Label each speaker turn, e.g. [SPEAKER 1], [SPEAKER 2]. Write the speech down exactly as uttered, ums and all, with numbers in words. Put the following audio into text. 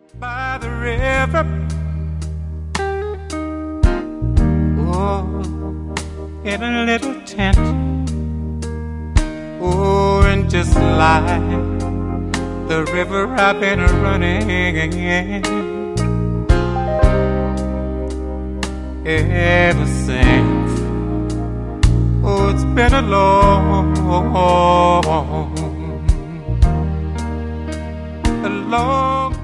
[SPEAKER 1] by the river. Oh, in a little tent. Oh, and just like the river I've been running ever since. Oh, it's been a long, a long